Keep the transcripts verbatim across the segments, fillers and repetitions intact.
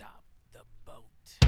stop the boat.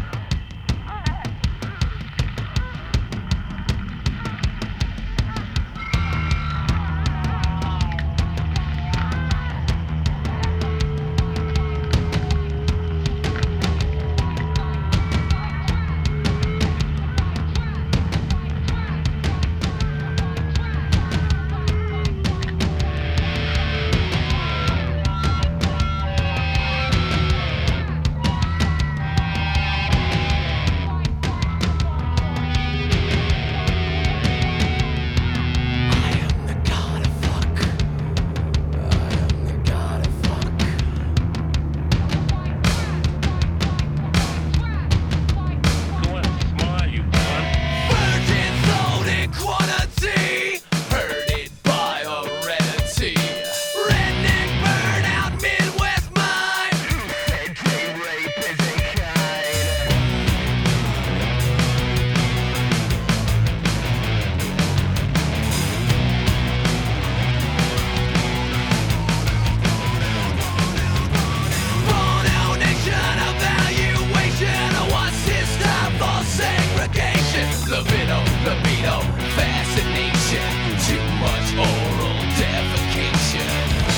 Libido, libido, fascination, too much oral defecation.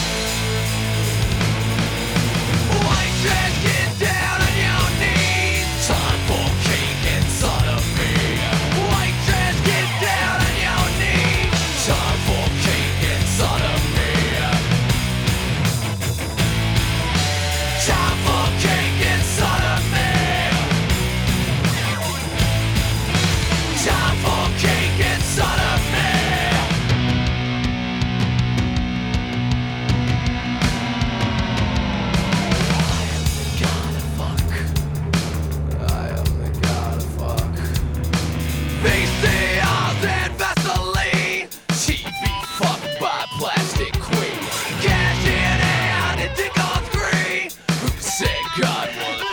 White trash, get down on your knees. Time for cake and sodomy. White trash, get down on your knees. Time for cake and sodomy. Time for cake and sodomy. Time for cake and sodomy. I am the god of fuck. V C Rs and Vaseline. T V fucked by plastic queen. Cash in hand and dick on screen. Who said God was